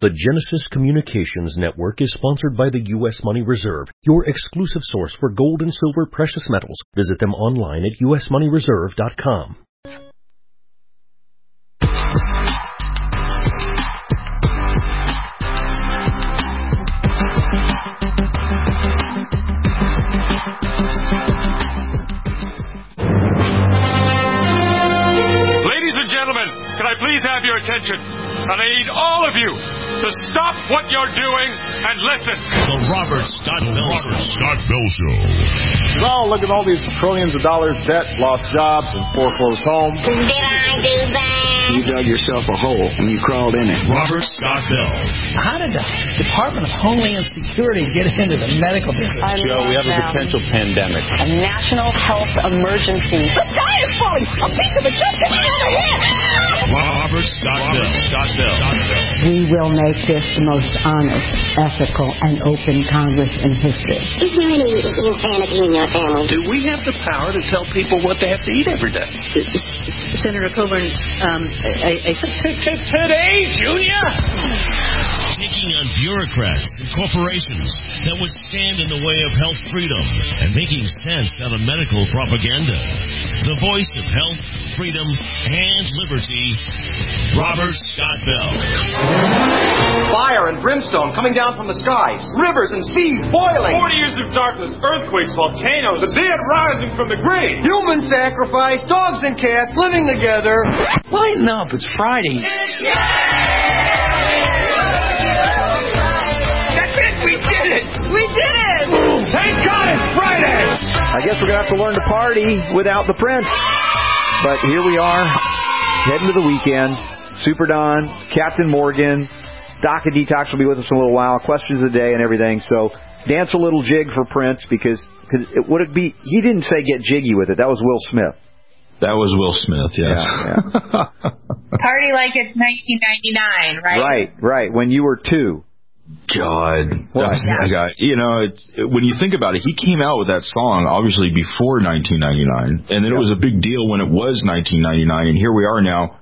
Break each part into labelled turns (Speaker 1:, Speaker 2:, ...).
Speaker 1: The Genesis Communications Network is sponsored by the U.S. Money Reserve, your exclusive source for gold and silver precious metals. Visit them online at usmoneyreserve.com.
Speaker 2: Can I please have your attention? And I need all of you to stop what you're doing and listen.
Speaker 3: The Robert Scott Bell Show.
Speaker 4: Well, look at all these trillions of dollars debt, lost jobs, and foreclosed homes.
Speaker 5: Did I do that?
Speaker 6: You dug yourself a hole and you crawled in it.
Speaker 3: Robert Scott Bell.
Speaker 7: How did the Department of Homeland Security get into the medical business?
Speaker 4: Joe, we have a potential pandemic.
Speaker 8: A national health emergency.
Speaker 7: The sky is falling! A piece of it just hit me on the head!
Speaker 3: Robert Scott Bell.
Speaker 9: We will make this the most honest, ethical, and open Congress in history.
Speaker 5: Is there any insanity in your family?
Speaker 6: Do we have the power to tell people what they have to eat every day?
Speaker 8: Senator Coburn,
Speaker 6: Today, Junior!
Speaker 3: Taking on bureaucrats and corporations that would stand in the way of health freedom and making sense out of medical propaganda. The voice of health, freedom, and liberty, Robert Scott Bell.
Speaker 10: Fire and brimstone coming down from the skies. Rivers and seas boiling.
Speaker 2: 40 years of darkness, earthquakes, volcanoes, the dead rising from the grave.
Speaker 10: Human sacrifice, dogs and cats living together.
Speaker 6: Lighten up, it's Friday.
Speaker 10: That's it, we did it.
Speaker 8: we did it!
Speaker 10: Thank God it's Friday.
Speaker 4: I guess we're going to have to learn to party without the Prince. But here we are, heading to the weekend. Super Don, Captain Morgan, Doc and Detox will be with us in a little while. Questions of the day and everything. So dance a little jig for Prince because would it be? He didn't say get jiggy with it. That was Will Smith.
Speaker 11: That was Will Smith, yes.
Speaker 4: Yeah.
Speaker 12: Party like it's 1999, right?
Speaker 4: Right. When you were 2.
Speaker 11: God, that's that guy. You know, it's when you think about it, he came out with that song obviously before 1999, and then it was a big deal when it was 1999, and here we are now,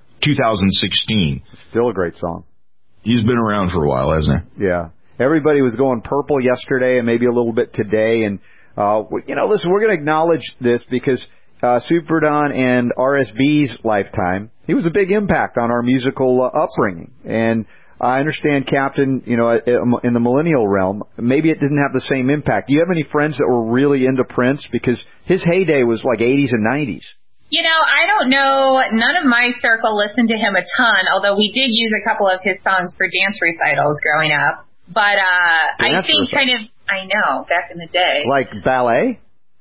Speaker 11: 2016.
Speaker 4: Still a great song.
Speaker 11: He's been around for a while, hasn't he?
Speaker 4: Yeah. Everybody was going purple yesterday and maybe a little bit today, and listen, we're going to acknowledge this because Super Don and RSB's lifetime, he was a big impact on our musical upbringing. And I understand, Captain, in the millennial realm, maybe it didn't have the same impact. Do you have any friends that were really into Prince? Because his heyday was like 80s and 90s.
Speaker 12: I don't know. None of my circle listened to him a ton, although we did use a couple of his songs for dance recitals growing up. But I think I know, back in the day.
Speaker 4: Like ballet?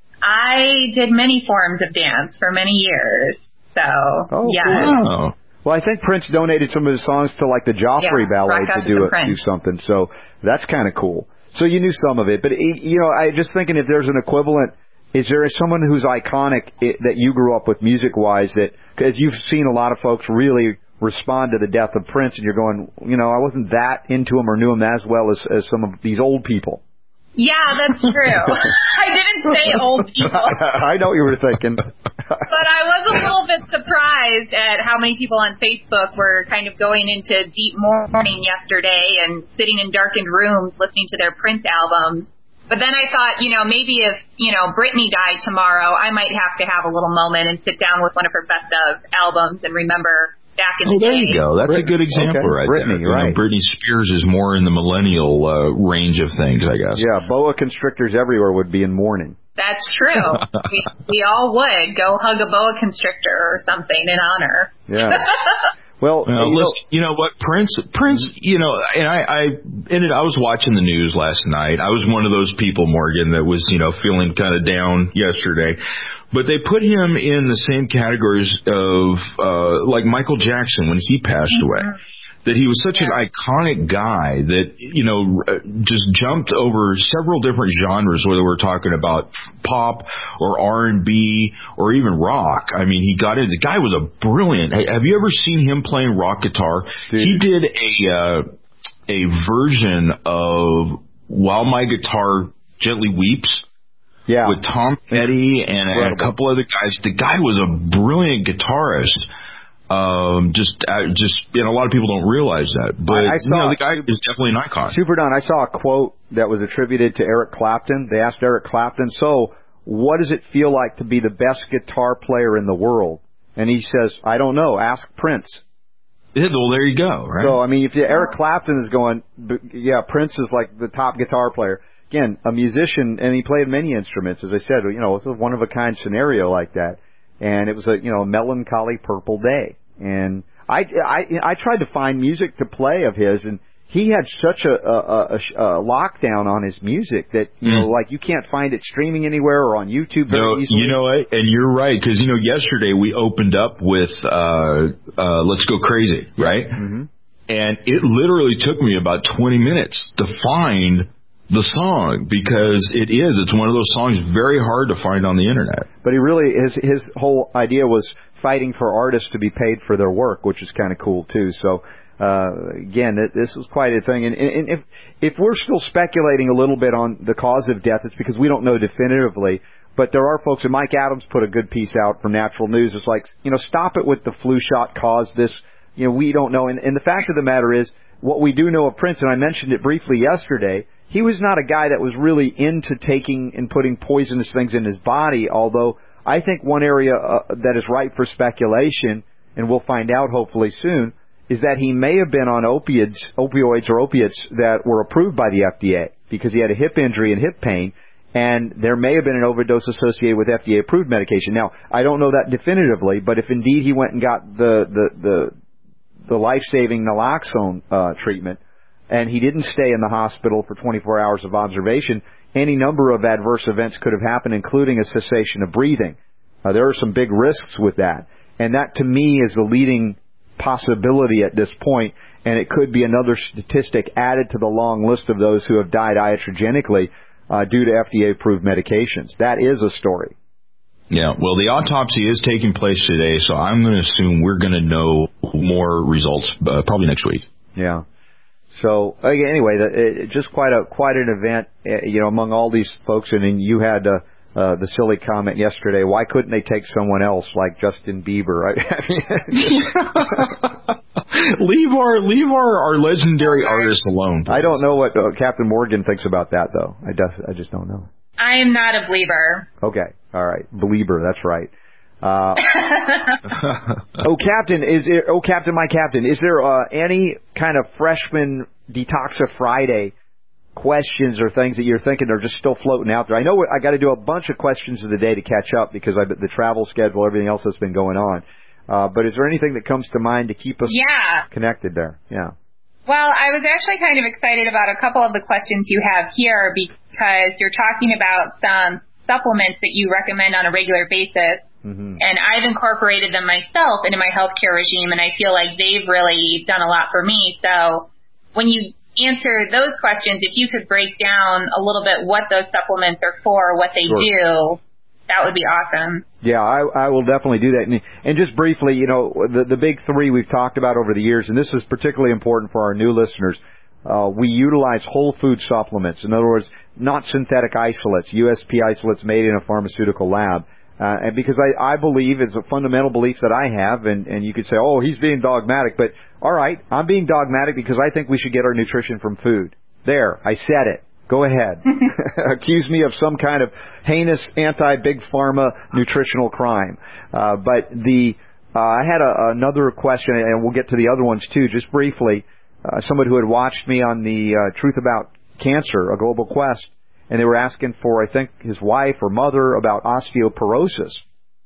Speaker 12: I did many forms of dance for many years. So, yeah.
Speaker 4: Cool. Well, I think Prince donated some of his songs to like the Joffrey Ballet to do something. So that's kind of cool. So you knew some of it. But, I just thinking if there's an equivalent, is there someone who's iconic that you grew up with music-wise that, because you've seen a lot of folks really respond to the death of Prince and you're going, I wasn't that into him or knew him as well as some of these old people.
Speaker 12: Yeah, that's true. I didn't say old people.
Speaker 4: I know what you were thinking.
Speaker 12: But I was a little bit surprised at how many people on Facebook were kind of going into deep mourning yesterday and sitting in darkened rooms listening to their Prince albums. But then I thought, maybe if, Britney died tomorrow, I might have to have a little moment and sit down with one of her best of albums and remember back in the day.
Speaker 11: There you go. That's a good example right
Speaker 4: Britney,
Speaker 11: there.
Speaker 4: Right.
Speaker 11: Britney Spears is more in the millennial range of things, I guess.
Speaker 4: Yeah, boa constrictors everywhere would be in mourning.
Speaker 12: That's true. we all would go hug a boa constrictor or something in honor.
Speaker 4: Yeah. Well,
Speaker 11: listen, you know what, Prince, and I was watching the news last night. I was one of those people, Morgan, that was, feeling kind of down yesterday. But they put him in the same categories of, like Michael Jackson when he passed away. That he was such an iconic guy that, just jumped over several different genres, whether we're talking about pop or R&B or even rock. I mean, the guy was a brilliant. Have you ever seen him playing rock guitar? Dude. He did a version of While My Guitar Gently Weeps.
Speaker 4: Yeah.
Speaker 11: With Tom Petty and a couple other guys. The guy was a brilliant guitarist. Just, and a lot of people don't realize that. But the guy is definitely an icon.
Speaker 4: Super Don, I saw a quote that was attributed to Eric Clapton. They asked Eric Clapton, so what does it feel like to be the best guitar player in the world? And he says, I don't know. Ask Prince.
Speaker 11: Yeah, well, there you go, right?
Speaker 4: So, I mean, if Eric Clapton is going, yeah, Prince is like the top guitar player. Again, a musician, and he played many instruments, as I said. It's a one-of-a-kind scenario like that. And it was a melancholy purple day. And I tried to find music to play of his, and he had such a lockdown on his music that, like you can't find it streaming anywhere or on YouTube very easily.
Speaker 11: You know what? And you're right, because, yesterday we opened up with Let's Go Crazy, right?
Speaker 4: Mm-hmm.
Speaker 11: And it literally took me about 20 minutes to find the song, because it's one of those songs very hard to find on the internet.
Speaker 4: But he really, his whole idea was fighting for artists to be paid for their work, which is kind of cool too. So, again, this was quite a thing. And if we're still speculating a little bit on the cause of death, it's because we don't know definitively. But there are folks, and Mike Adams put a good piece out from Natural News. It's like, stop it with the flu shot caused this. We don't know. And the fact of the matter is, what we do know of Prince, and I mentioned it briefly yesterday, he was not a guy that was really into taking and putting poisonous things in his body, although I think one area that is ripe for speculation, and we'll find out hopefully soon, is that he may have been on opioids or opiates that were approved by the FDA because he had a hip injury and hip pain, and there may have been an overdose associated with FDA-approved medication. Now, I don't know that definitively, but if indeed he went and got the life-saving naloxone treatment, and he didn't stay in the hospital for 24 hours of observation, any number of adverse events could have happened, including a cessation of breathing. There are some big risks with that. And that, to me, is the leading possibility at this point, and it could be another statistic added to the long list of those who have died iatrogenically due to FDA-approved medications. That is a story.
Speaker 11: Yeah, well, the autopsy is taking place today, so I'm going to assume we're going to know more results probably next week.
Speaker 4: Yeah. So anyway, just quite an event, among all these folks. And then you had the silly comment yesterday. Why couldn't they take someone else like Justin Bieber?
Speaker 11: Leave our legendary artists alone.
Speaker 4: I don't know what Captain Morgan thinks about that, though. I just don't know.
Speaker 12: I am not a believer.
Speaker 4: Okay, all right, believer. That's right. Captain, my captain, is there any kind of freshman Detoxa Friday questions or things that you're thinking are just still floating out there? I know I got to do a bunch of questions of the day to catch up because the travel schedule, everything else that's been going on. But is there anything that comes to mind to keep us connected there? Yeah.
Speaker 12: Well, I was actually kind of excited about a couple of the questions you have here because you're talking about some supplements that you recommend on a regular basis.
Speaker 4: Mm-hmm.
Speaker 12: And I've incorporated them myself into my healthcare regime, and I feel like they've really done a lot for me. So when you answer those questions, if you could break down a little bit what those supplements are for, what they do, that would be awesome.
Speaker 4: Yeah, I will definitely do that. And just briefly, the big three we've talked about over the years, and this is particularly important for our new listeners, we utilize whole food supplements. In other words, not synthetic isolates, USP isolates made in a pharmaceutical lab. And because I believe, it's a fundamental belief that I have, and you could say, oh, he's being dogmatic, but all right, I'm being dogmatic because I think we should get our nutrition from food. There, I said it. Go ahead. Accuse me of some kind of heinous anti-big pharma nutritional crime. But I had another question, and we'll get to the other ones too, just briefly. Somebody who had watched me on the Truth About Cancer, A Global Quest, and they were asking for, I think, his wife or mother about osteoporosis.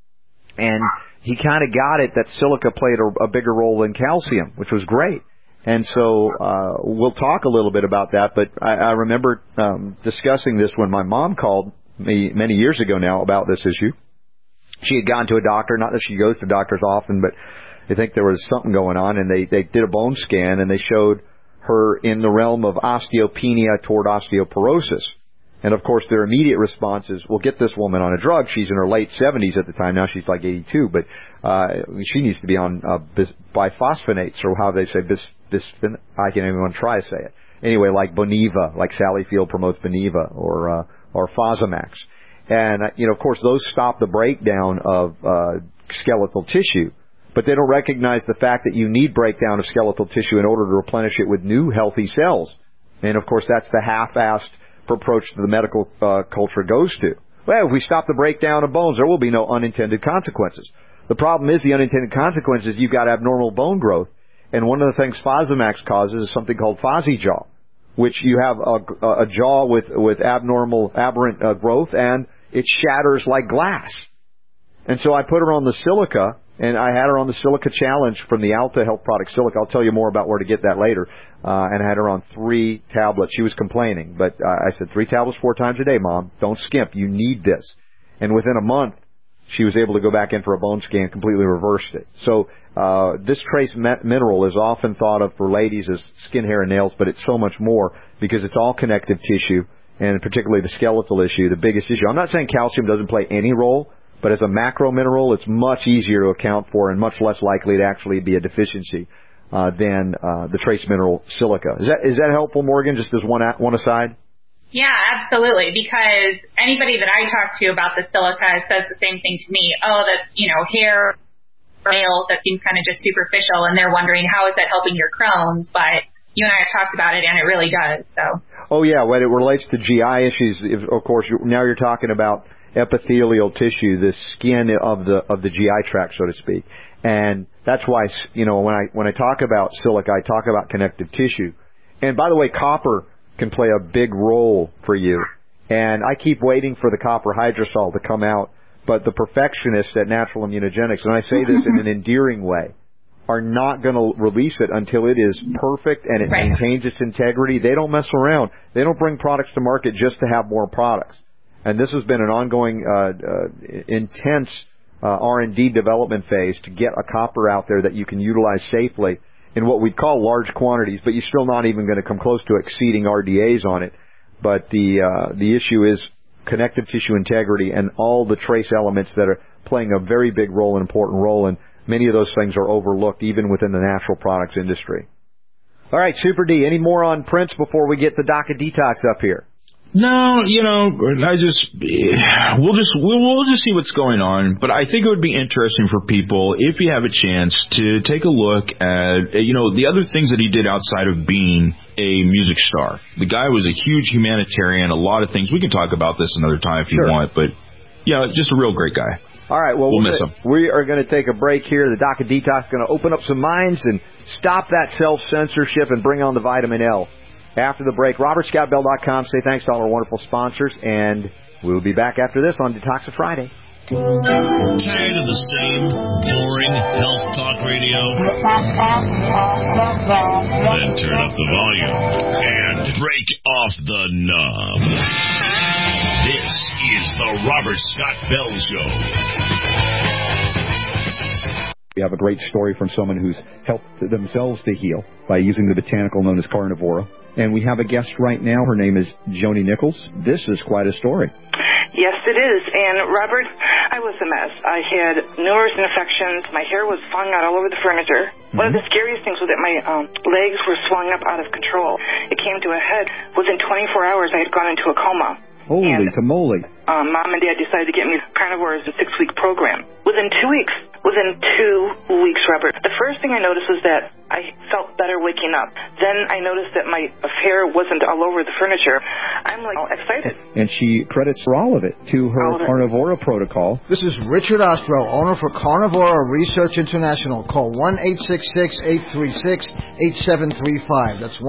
Speaker 4: And he kind of got it that silica played a bigger role than calcium, which was great. And so we'll talk a little bit about that. But I remember discussing this when my mom called me many years ago now about this issue. She had gone to a doctor, not that she goes to doctors often, but I think there was something going on, and they did a bone scan, and they showed her in the realm of osteopenia toward osteoporosis. And, of course, their immediate response is, well, get this woman on a drug. She's in her late 70s at the time. Now she's like 82. But she needs to be on biphosphonates, or how they say I can't even want to try to say it. Anyway, like Boniva, like Sally Field promotes Boniva, or Fosamax. And, of course, those stop the breakdown of skeletal tissue. but they don't recognize the fact that you need breakdown of skeletal tissue in order to replenish it with new healthy cells. And, of course, that's the half-assed approach that the medical culture goes to. Well, if we stop the breakdown of bones, there will be no unintended consequences. The problem is the unintended consequences, you've got abnormal bone growth. And one of the things Fosamax causes is something called Fozzy jaw, which you have a jaw with abnormal, aberrant growth, and it shatters like glass. And so I put her on the silica, and I had her on the silica challenge from the Alta Health product silica. I'll tell you more about where to get that later. And I had her on 3 tablets. She was complaining, but I said 3 tablets 4 times a day, Mom. Don't skimp. You need this. And within a month, she was able to go back in for a bone scan, completely reversed it. So this trace mineral is often thought of for ladies as skin, hair, and nails, but it's so much more because it's all connective tissue, and particularly the skeletal issue, the biggest issue. I'm not saying calcium doesn't play any role, but as a macro mineral, it's much easier to account for and much less likely to actually be a deficiency than the trace mineral silica. Is that helpful, Morgan, just as one aside?
Speaker 12: Yeah, absolutely, because anybody that I talk to about the silica says the same thing to me. Oh, that's, hair, nails, that seems kind of just superficial, and they're wondering how is that helping your Crohn's, but you and I have talked about it, and it really does. So. Oh, yeah,
Speaker 4: when it relates to GI issues, of course, now you're talking about epithelial tissue, the skin of the GI tract, so to speak. And that's why, when I talk about silica, I talk about connective tissue. And by the way, copper can play a big role for you. And I keep waiting for the copper hydrosol to come out, but the perfectionists at Natural Immunogenics, and I say this in an endearing way, are not going to release it until it is perfect and it maintains its integrity. They don't mess around. They don't bring products to market just to have more products. And this has been an ongoing, intense R&D development phase to get a copper out there that you can utilize safely in what we'd call large quantities, but you're still not even going to come close to exceeding RDAs on it. But the issue is connective tissue integrity and all the trace elements that are playing a very big role, an important role, and many of those things are overlooked even within the natural products industry. All right, Super D, any more on Prince before we get the Doc of Detox up here?
Speaker 11: No, we'll just see what's going on. But I think it would be interesting for people, if you have a chance, to take a look at, the other things that he did outside of being a music star. The guy was a huge humanitarian, a lot of things. We can talk about this another time if you want, but just a real great guy.
Speaker 4: All right, well,
Speaker 11: we'll miss him.
Speaker 4: We are going to take a break here. The Doc of Detox is going to open up some minds and stop that self-censorship and bring on the vitamin L. After the break, RobertScottBell.com. Say thanks to all our wonderful sponsors, and we'll be back after this on Detox Friday.
Speaker 3: Tired of the same boring health talk radio? Then turn up the volume and break off the knob. This is the Robert Scott Bell Show.
Speaker 13: We have a great story from someone who's helped themselves to heal by using the botanical known as carnivora. And we have a guest right now. Her name is Joni Nichols. This is quite a story.
Speaker 14: Yes, it is. And, Robert, I was a mess. I had numerous infections. My hair was falling out all over the furniture. Mm-hmm. One of the scariest things was that my legs were swelling up out of control. It came to a head. Within 24 hours, I had gone into a coma.
Speaker 13: Holy tamale.
Speaker 14: Mom and Dad decided to get me carnivores in a 6-week program. Within 2 weeks, Robert, the first thing I noticed was that I felt better waking up. Then I noticed that my hair wasn't all over the furniture. I'm excited.
Speaker 13: And she credits for all of it to her Carnivora protocol.
Speaker 7: This is Richard Ostro, owner for Carnivora Research International. Call 1-866-836-8735. That's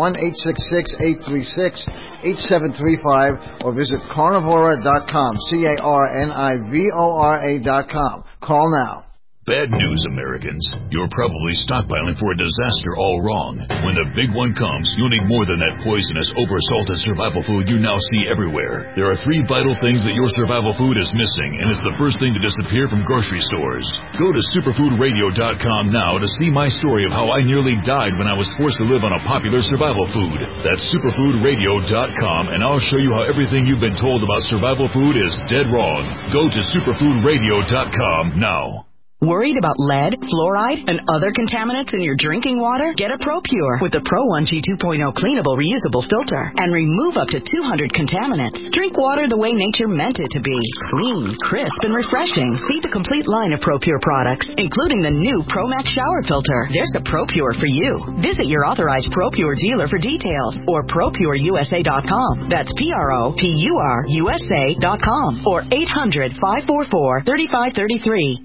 Speaker 7: 1-866-836-8735, or visit carnivora.com, carnivora.com. Call now.
Speaker 3: Bad news, Americans. You're probably stockpiling for a disaster all wrong. When the big one comes, you'll need more than that poisonous, over-salted survival food you now see everywhere. There are 3 vital things that your survival food is missing, and it's the first thing to disappear from grocery stores. Go to superfoodradio.com now to see my story of how I nearly died when I was forced to live on a popular survival food. That's superfoodradio.com, and I'll show you how everything you've been told about survival food is dead wrong. Go to superfoodradio.com now.
Speaker 15: Worried about lead, fluoride, and other contaminants in your drinking water? Get a ProPure with the Pro 1G 2.0 cleanable reusable filter and remove up to 200 contaminants. Drink water the way nature meant it to be. Clean, crisp, and refreshing. See the complete line of ProPure products, including the new ProMax shower filter. There's a ProPure for you. Visit your authorized ProPure dealer for details or ProPureUSA.com. That's ProPureUSA.com or 800-544-3533.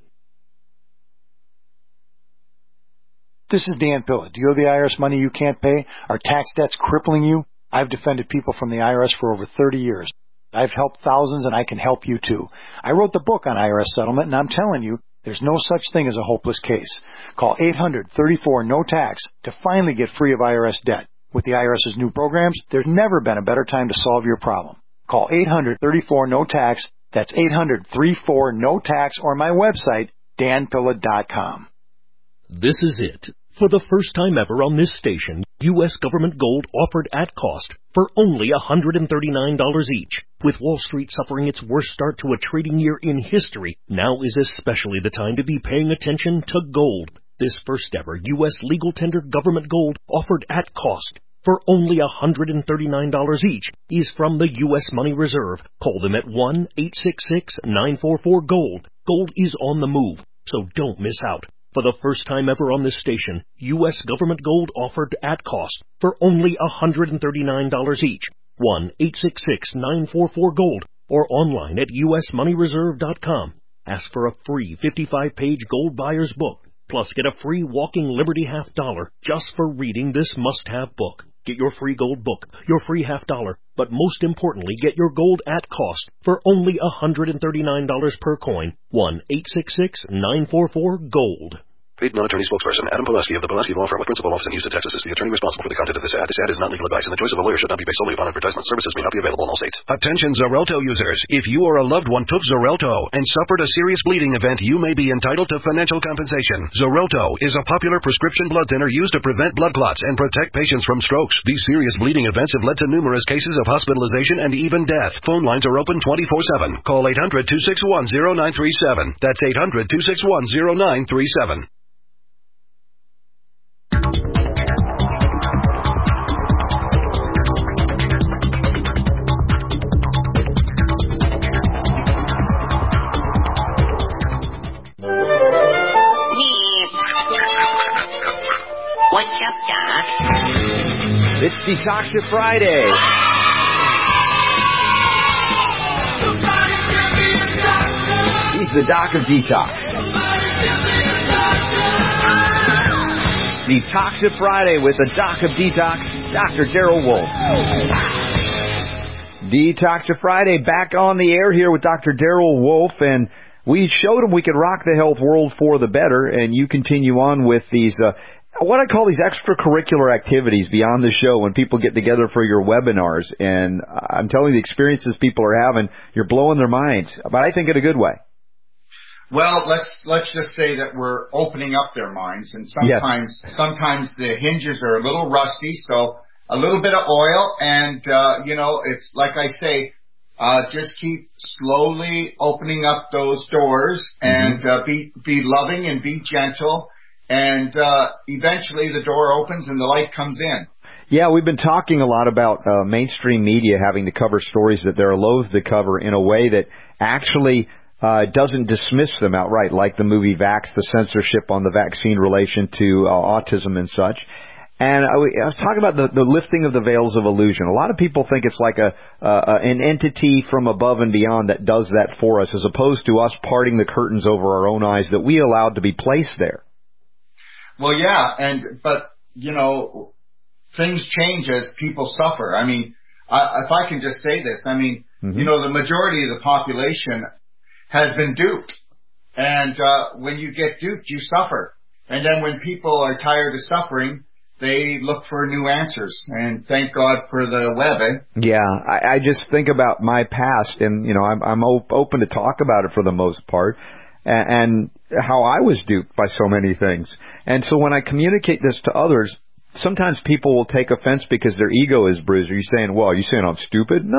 Speaker 16: This is Dan Pilla. Do you owe the IRS money you can't pay? Are tax debts crippling you? I've defended people from the IRS for over 30 years. I've helped thousands, and I can help you too. I wrote the book on IRS settlement, and I'm telling you, there's no such thing as a hopeless case. Call 800-34-NO-TAX to finally get free of IRS debt. With the IRS's new programs, there's never been a better time to solve your problem. Call 800-34-NO-TAX. That's 800-34-NO-TAX or my website, danpilla.com.
Speaker 1: This is it. For the first time ever on this station, U.S. government gold offered at cost for only $139 each. With Wall Street suffering its worst start to a trading year in history, now is especially the time to be paying attention to gold. This first ever U.S. legal tender government gold offered at cost for only $139 each is from the U.S. Money Reserve. Call them at 1-866-944-GOLD. Gold is on the move, so don't miss out. For the first time ever on this station, U.S. government gold offered at cost for only $139 each. 1-866-944-GOLD or online at usmoneyreserve.com. Ask for a free 55-page gold buyer's book, plus get a free walking Liberty $half just for reading this must-have book. Get your free gold book, your free $half, but most importantly, get your gold at cost for only $139 per coin. 1-866-944-GOLD.
Speaker 17: Paid non-attorney spokesperson Adam Pulaski of the Pulaski Law Firm with principal office in Houston, Texas is the attorney responsible for the content of this ad. This ad is not legal advice, and the choice of a lawyer should not be based solely upon advertisement. Services may not be available in all states.
Speaker 18: Attention Xarelto users. If you or a loved one took Xarelto and suffered a serious bleeding event, you may be entitled to financial compensation. Xarelto is a popular prescription blood thinner used to prevent blood clots and protect patients from strokes. These serious bleeding events have led to numerous cases of hospitalization and even death. Phone lines are open 24/7. Call 800-261-0937. That's 800-261-0937.
Speaker 5: What's up, Doc?
Speaker 4: It's Detoxia Friday. He's the Doc of Detox. Detoxia Friday with the Doc of Detox, Dr. Daryl Wolf. Detoxia Friday back on the air here with Dr. Daryl Wolf, and we showed him we could rock the health world for the better, and you continue on with these what I call these extracurricular activities beyond the show when people get together for your webinars. And I'm telling you, the experiences people are having, you're blowing their minds, but I think in a good way.
Speaker 19: Well, let's just say that we're opening up their minds, and sometimes the hinges are a little rusty, so a little bit of oil, and it's like I say, just keep slowly opening up those doors, and be loving and be gentle. And eventually the door opens and the light comes in.
Speaker 4: Yeah, we've been talking a lot about mainstream media having to cover stories that they're loath to cover in a way that actually doesn't dismiss them outright, like the movie Vax, the censorship on the vaccine relation to autism and such. And I was talking about the lifting of the veils of illusion. A lot of people think it's like an entity from above and beyond that does that for us, as opposed to us parting the curtains over our own eyes that we allowed to be placed there.
Speaker 19: Well, yeah, but things change as people suffer. I mean, if I can just say this, I mean, the majority of the population has been duped. And when you get duped, you suffer. And then when people are tired of suffering, they look for new answers. And thank God for the web, eh?
Speaker 4: Yeah, I just think about my past, and, I'm open to talk about it for the most part, and how I was duped by so many things. And so when I communicate this to others, sometimes people will take offense because their ego is bruised. Are you saying, well, are you saying I'm stupid? No.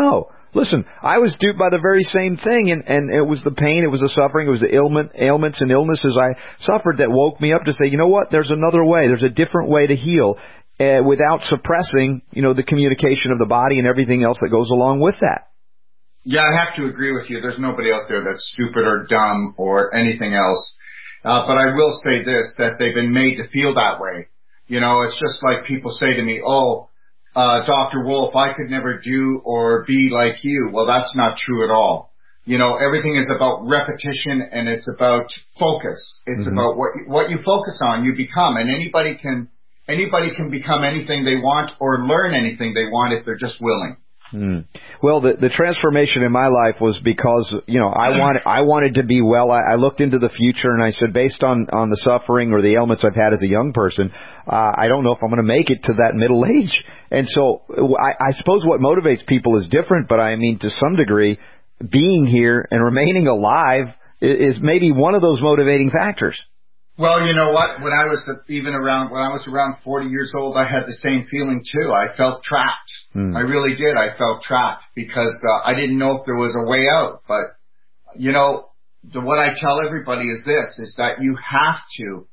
Speaker 4: Listen, I was duped by the very same thing, and it was the pain, it was the suffering, it was the ailments and illnesses I suffered that woke me up to say, you know what, there's another way, there's a different way to heal without suppressing, the communication of the body and everything else that goes along with that.
Speaker 19: Yeah, I have to agree with you. There's nobody out there that's stupid or dumb or anything else. But I will say this, that they've been made to feel that way. It's just like people say to me, Dr. Wolf, I could never do or be like you. Well, that's not true at all. Everything is about repetition and it's about focus. It's about what you focus on, you become. And anybody can become anything they want or learn anything they want if they're just willing.
Speaker 4: Well, the transformation in my life was because, I wanted to be well. I looked into the future and I said, based on the suffering or the ailments I've had as a young person, I don't know if I'm going to make it to that middle age. And so I suppose what motivates people is different, but I mean, to some degree, being here and remaining alive is maybe one of those motivating factors.
Speaker 19: Well, you know what? When I was around 40 years old, I had the same feeling too. I felt trapped. I really did. I felt trapped because I didn't know if there was a way out. But what I tell everybody is this: is that you have to.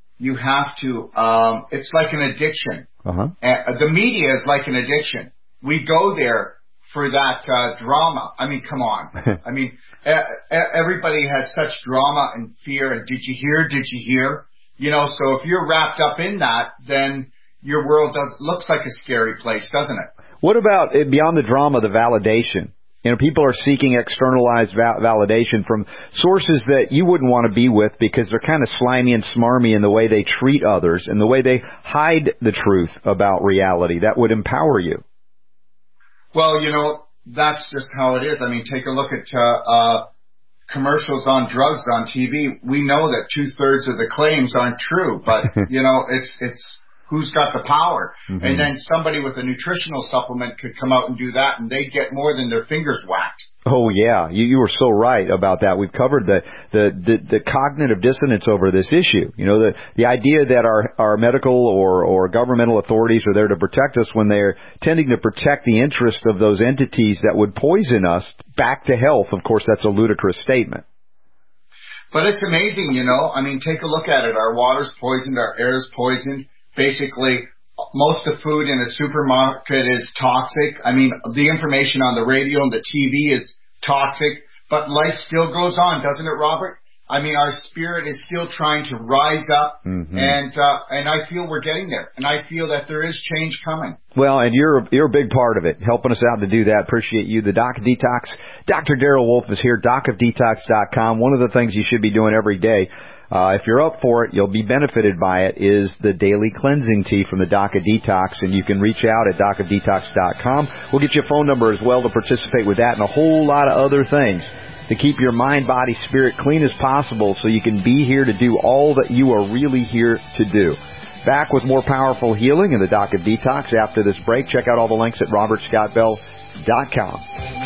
Speaker 19: It's like an addiction. The media is like an addiction. We go there for that drama. I mean, come on. I mean. Everybody has such drama and fear and did you hear? So if you're wrapped up in that, then your world looks like a scary place, doesn't it?
Speaker 4: What about beyond the drama, the validation? People are seeking externalized validation from sources that you wouldn't want to be with because they're kind of slimy and smarmy in the way they treat others and the way they hide the truth about reality that would empower you.
Speaker 19: Well, that's just how it is. I mean, take a look at commercials on drugs on TV. We know that 2/3 of the claims aren't true, but it's who's got the power. And then somebody with a nutritional supplement could come out and do that, and they'd get more than their fingers whacked.
Speaker 4: Oh yeah, you were so right about that. We've covered the cognitive dissonance over this issue. The idea that our medical or governmental authorities are there to protect us when they're tending to protect the interest of those entities that would poison us back to health. Of course, that's a ludicrous statement.
Speaker 19: But it's amazing, I mean, take a look at it. Our water's poisoned, our air's poisoned. Basically, most of the food in a supermarket is toxic. I mean, the information on the radio and the TV is toxic, but life still goes on, doesn't it, Robert? I mean, our spirit is still trying to rise up, and I feel we're getting there, and I feel that there is change coming.
Speaker 4: Well, and you're a big part of it, helping us out to do that. Appreciate you. The Doc of Detox, Dr. Daryl Wolf is here, docofdetox.com. One of the things you should be doing every day, if you're up for it, you'll be benefited by it, is the daily cleansing tea from the Doc of Detox, and you can reach out at docofdetox.com. We'll get you a phone number as well to participate with that and a whole lot of other things to keep your mind, body, spirit clean as possible so you can be here to do all that you are really here to do. Back with more powerful healing in the Doc of Detox after this break. Check out all the links at robertscottbell.com.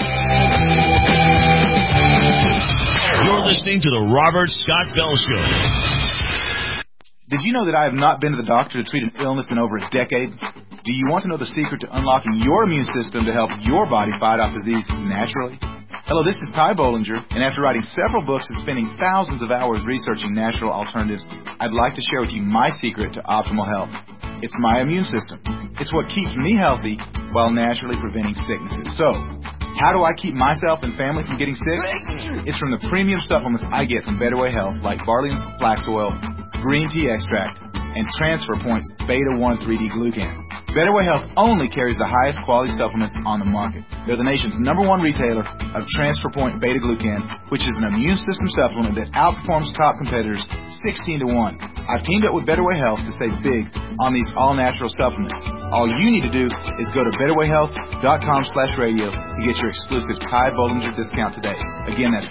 Speaker 3: You're listening to the Robert Scott Bell Show.
Speaker 20: Did you know that I have not been to the doctor to treat an illness in over a decade? Do you want to know the secret to unlocking your immune system to help your body fight off disease naturally? Hello, this is Ty Bollinger, and after writing several books and spending thousands of hours researching natural alternatives, I'd like to share with you my secret to optimal health. It's my immune system. It's what keeps me healthy while naturally preventing sicknesses. So, how do I keep myself and family from getting sick? It's from the premium supplements I get from Better Way Health, like barley and flax oil, green tea extract, and Transfer Point's Beta-1 3D Glucan. Better Way Health only carries the highest quality supplements on the market. They're the nation's #1 retailer of Transfer Point Beta Glucan, which is an immune system supplement that outperforms top competitors 16-1. I've teamed up with Better Way Health to save big on these all-natural supplements. All you need to do is go to betterwayhealth.com/radio to get your exclusive Ty Bollinger discount today. Again, that's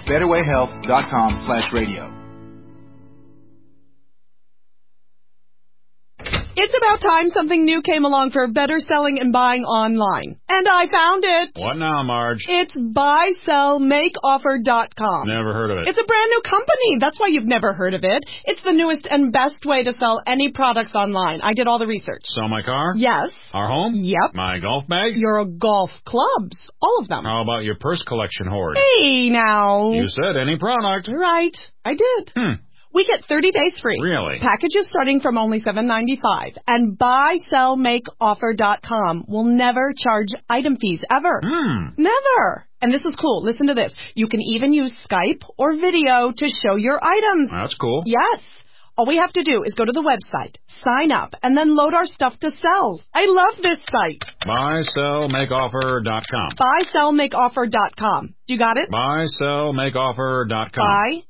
Speaker 20: betterwayhealth.com/radio.
Speaker 21: It's about time something new came along for better selling and buying online. And I found it.
Speaker 22: What now, Marge?
Speaker 21: It's buysellmakeoffer.com.
Speaker 22: Never heard of it.
Speaker 21: It's a brand new company. That's why you've never heard of it. It's the newest and best way to sell any products online. I did all the research.
Speaker 22: Sell my car?
Speaker 21: Yes.
Speaker 22: Our home?
Speaker 21: Yep.
Speaker 22: My golf bag?
Speaker 21: Your golf clubs. All of them.
Speaker 22: How about your purse collection hoard?
Speaker 21: Hey, now.
Speaker 22: You said any product.
Speaker 21: Right. I did. We get 30 days free.
Speaker 22: Really?
Speaker 21: Packages starting from only $7.95. And buysellmakeoffer.com will never charge item fees, ever. Never. And this is cool. Listen to this. You can even use Skype or video to show your items.
Speaker 22: That's cool.
Speaker 21: Yes. All we have to do is go to the website, sign up, and then load our stuff to sell. I love this site.
Speaker 22: Buysellmakeoffer.com.
Speaker 21: Buysellmakeoffer.com. You got it?
Speaker 22: Buysellmakeoffer.com.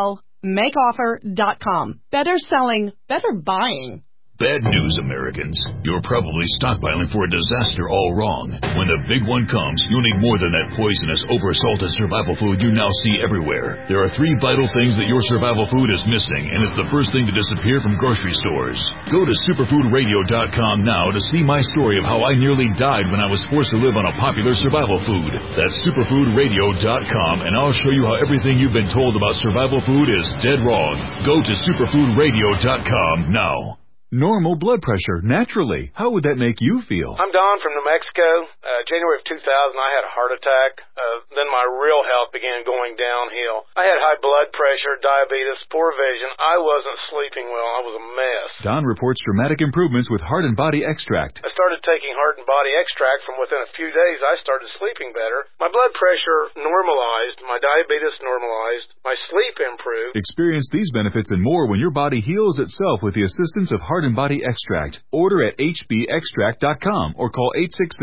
Speaker 21: Buysellmakeoffer.com. Better selling, better buying.
Speaker 23: Bad news, Americans. You're probably stockpiling for a disaster all wrong. When the big one comes, you'll need more than that poisonous, oversalted survival food you now see everywhere. There are 3 vital things that your survival food is missing, and it's the first thing to disappear from grocery stores. Go to superfoodradio.com now to see my story of how I nearly died when I was forced to live on a popular survival food. That's superfoodradio.com, and I'll show you how everything you've been told about survival food is dead wrong. Go to superfoodradio.com now.
Speaker 24: Normal blood pressure, naturally. How would that make you feel?
Speaker 25: I'm Don from New Mexico. January of 2000, I had a heart attack. Then my real health began going downhill. I had high blood pressure, diabetes, poor vision. I wasn't sleeping well. I was a mess.
Speaker 24: Don reports dramatic improvements with Heart and Body Extract.
Speaker 25: I started taking Heart and Body Extract. From within a few days, I started sleeping better. My blood pressure normalized. My diabetes normalized. My sleep improved.
Speaker 24: Experience these benefits and more when your body heals itself with the assistance of Heart and Body Extract. Order at hbextract.com or call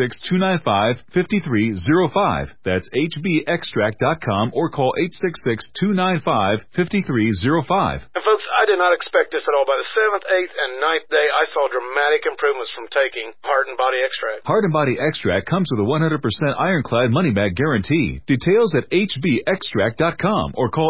Speaker 24: 866-295-5305. That's hbextract.com or call 866-295-5305.
Speaker 25: And folks, I did not expect this at all. By the 7th, 8th, and 9th day, I saw dramatic improvements from taking Heart and Body Extract.
Speaker 24: Heart and Body Extract comes with a 100% ironclad money-back guarantee. Details at hbextract.com or call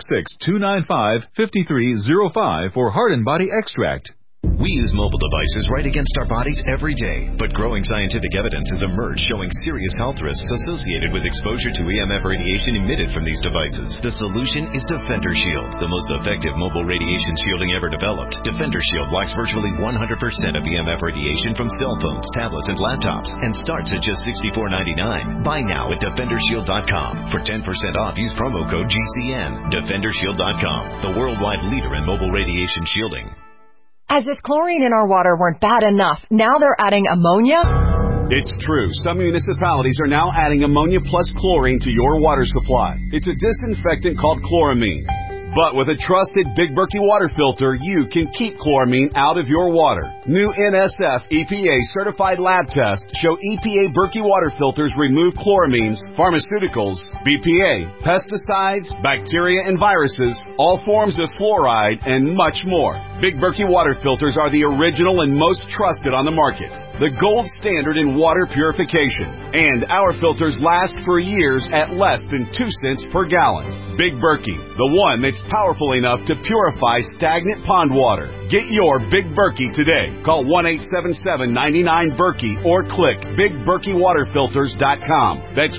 Speaker 24: 866-295-5305 for Heart and Body Extract.
Speaker 26: We use mobile devices right against our bodies every day, but growing scientific evidence has emerged showing serious health risks associated with exposure to EMF radiation emitted from these devices. The solution is Defender Shield, the most effective mobile radiation shielding ever developed. Defender Shield blocks virtually 100% of EMF radiation from cell phones, tablets, and laptops, and starts at just $64.99. Buy now at DefenderShield.com. For 10% off, use promo code GCN. DefenderShield.com, the worldwide leader in mobile radiation shielding.
Speaker 27: As if chlorine in our water weren't bad enough, now they're adding ammonia?
Speaker 28: It's true. Some municipalities are now adding ammonia plus chlorine to your water supply. It's a disinfectant called chloramine. But with a trusted Big Berkey water filter, you can keep chloramine out of your water. New NSF EPA certified lab tests show EPA Berkey water filters remove chloramines, pharmaceuticals, BPA, pesticides, bacteria and viruses, all forms of fluoride, and much more. Big Berkey water filters are the original and most trusted on the market. The gold standard in water purification. And our filters last for years at less than 2 cents per gallon. Big Berkey, the one that's powerful enough to purify stagnant pond water. Get your Big Berkey today. Call 1-877-99-BERKEY or click BigBerkeyWaterFilters.com. That's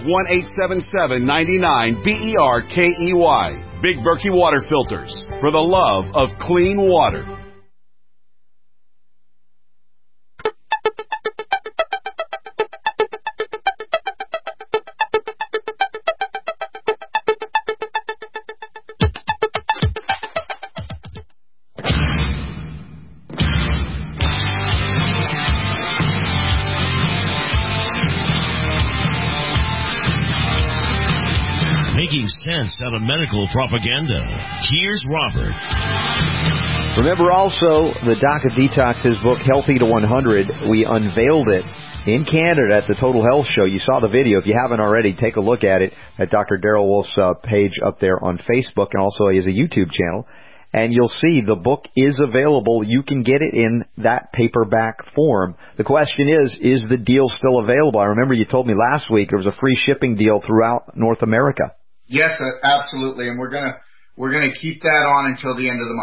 Speaker 28: 1-877-99-BERKEY. Big Berkey Water Filters, for the love of clean water.
Speaker 3: Making sense out of medical propaganda. Here's Robert.
Speaker 4: Remember also the Doc of Detox's book, Healthy to 100. We unveiled it in Canada at the Total Health Show. You saw the video. If you haven't already, take a look at it at Dr. Darrell Wolf's page up there on Facebook, and also he has a YouTube channel. And you'll see the book is available. You can get it in that paperback form. The question is the deal still available? I remember you told me last week there was a free shipping deal throughout North America.
Speaker 19: Yes, absolutely, and we're gonna keep that on until the end of the month.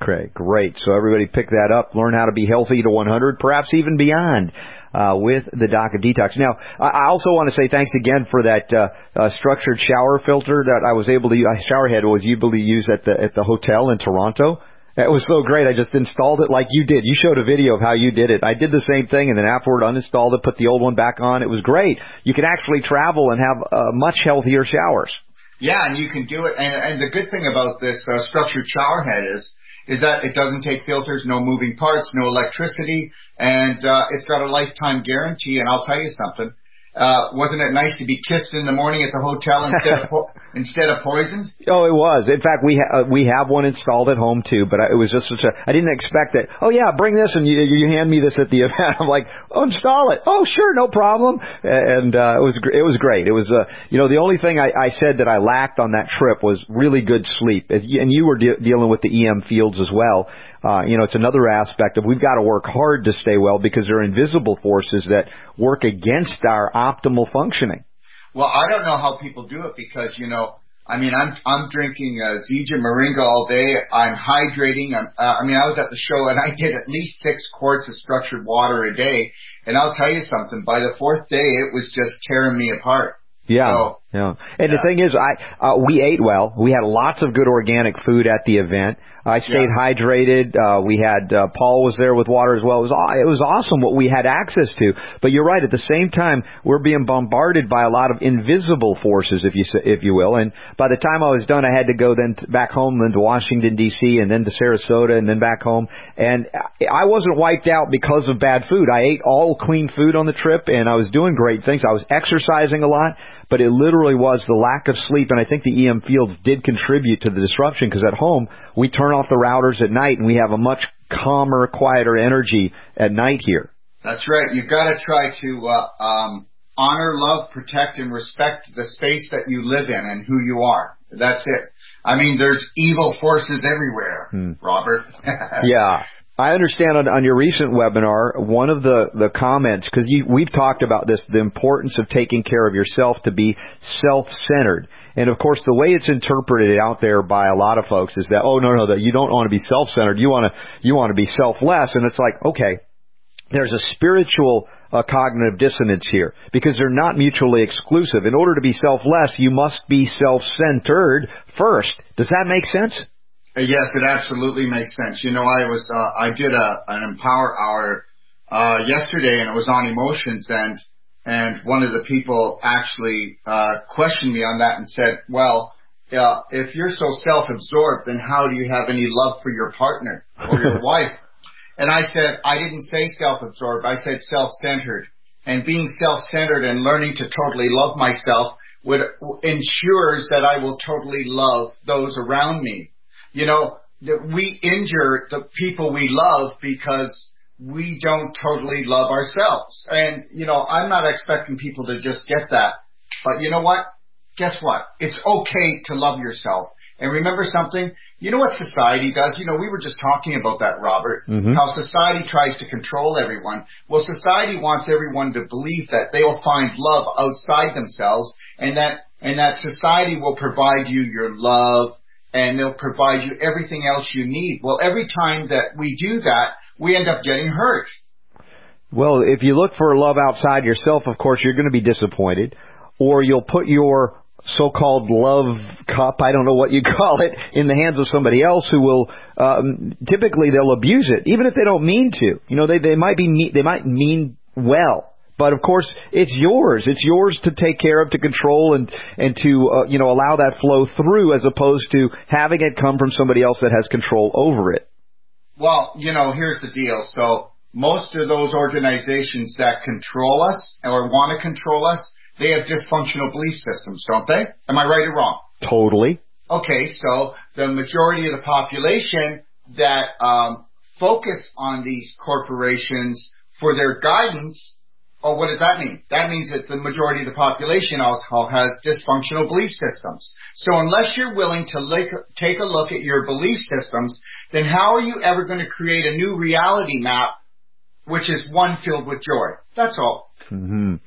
Speaker 4: Great. So everybody pick that up. Learn how to be healthy to 100, perhaps even beyond. With the Doc of Detox. Now, I also want to say thanks again for that structured shower filter that I was able to use. Shower head was able to use at the hotel in Toronto. It was so great. I just installed it like you did. You showed a video of how you did it. I did the same thing, and then afterward uninstalled it, put the old one back on. It was great. You can actually travel and have much healthier showers.
Speaker 19: Yeah, and you can do it. And the good thing about this structured shower head is that it doesn't take filters, no moving parts, no electricity, and it's got a lifetime guarantee. And I'll tell you something. Wasn't it nice to be kissed in the morning at the hotel instead of poisoned?
Speaker 4: Oh, it was. In fact, we have one installed at home too, but it was just I didn't expect that. Oh yeah, bring this and you hand me this at the event. I'm like, oh, install it. Oh, sure, no problem. And it was great. It was the only thing I said that I lacked on that trip was really good sleep. And you were dealing with the EM fields as well. It's another aspect of we've got to work hard to stay well because there are invisible forces that work against our optimal functioning.
Speaker 19: Well, I don't know how people do it because, I'm drinking Zija Moringa all day. I'm hydrating. I was at the show and I did at least 6 quarts of structured water a day. And I'll tell you something, by the 4th day, it was just tearing me apart.
Speaker 4: Yeah. The thing is, we ate well. We had lots of good organic food at the event. I stayed hydrated. We had Paul was there with water as well. It was awesome what we had access to. But you're right. At the same time, we're being bombarded by a lot of invisible forces, if you will. And by the time I was done, I had to go then back home, then to Washington D.C. and then to Sarasota and then back home. And I wasn't wiped out because of bad food. I ate all clean food on the trip, and I was doing great things. I was exercising a lot. But it literally was the lack of sleep, and I think the EM fields did contribute to the disruption because at home, we turn off the routers at night, and we have a much calmer, quieter energy at night here.
Speaker 19: That's right. You've got to try to honor, love, protect, and respect the space that you live in and who you are. That's it. There's evil forces everywhere, Robert.
Speaker 4: Yeah. I understand on your recent webinar, one of the comments, because we've talked about this, the importance of taking care of yourself to be self-centered. And, of course, the way it's interpreted out there by a lot of folks is that, that you don't want to be self-centered. You want to be selfless. And it's like, okay, there's a spiritual cognitive dissonance here because they're not mutually exclusive. In order to be selfless, you must be self-centered first. Does that make sense?
Speaker 19: Yes, it absolutely makes sense. I did an Empower Hour yesterday, and it was on emotions, and one of the people actually questioned me on that and said, well, if you're so self-absorbed, then how do you have any love for your partner or your wife? And I said, I didn't say self-absorbed, I said self-centered. And being self-centered and learning to totally love myself ensures that I will totally love those around me. We injure the people we love because we don't totally love ourselves. And, I'm not expecting people to just get that. But you know what? Guess what? It's okay to love yourself. And remember something? You know what society does? We were just talking about that, Robert, how society tries to control everyone. Well, society wants everyone to believe that they will find love outside themselves and that society will provide you your love, and they'll provide you everything else you need. Well, every time that we do that, we end up getting hurt.
Speaker 4: Well, if you look for love outside yourself, of course, you're going to be disappointed. Or you'll put your so-called love cup, I don't know what you call it, in the hands of somebody else who will, typically they'll abuse it, even if they don't mean to. They might mean well. But, of course, it's yours. It's yours to take care of, to control, and to, allow that flow through as opposed to having it come from somebody else that has control over it.
Speaker 19: Well, here's the deal. So most of those organizations that control us or want to control us, they have dysfunctional belief systems, don't they? Am I right or wrong?
Speaker 4: Totally.
Speaker 19: Okay, so the majority of the population that focus on these corporations for their guidance. Oh, what does that mean? That means that the majority of the population also has dysfunctional belief systems. So unless you're willing to take a look at your belief systems, then how are you ever going to create a new reality map, which is one filled with joy? That's all.
Speaker 4: Mm-hmm.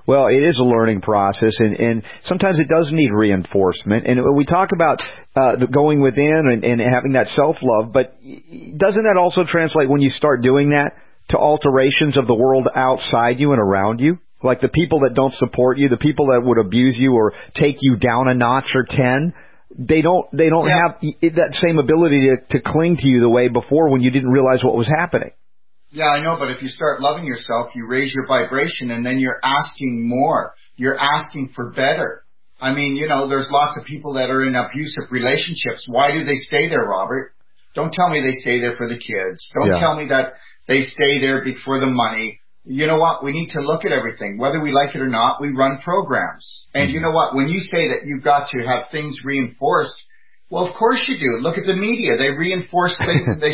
Speaker 4: Well, it is a learning process, and sometimes it does need reinforcement. And we talk about going within and having that self-love, but doesn't that also translate when you start doing that to alterations of the world outside you and around you? Like the people that don't support you, the people that would abuse you or take you down a notch or 10, they don't have that same ability to cling to you the way before when you didn't realize what was happening.
Speaker 19: Yeah, I know, but if you start loving yourself, you raise your vibration, and then you're asking more. You're asking for better. I mean, there's lots of people that are in abusive relationships. Why do they stay there, Robert? Don't tell me they stay there for the kids. Don't tell me that they stay there for the money. You know what? We need to look at everything. Whether we like it or not, we run programs. And you know what? When you say that you've got to have things reinforced, well, of course you do. Look at the media. They reinforce things and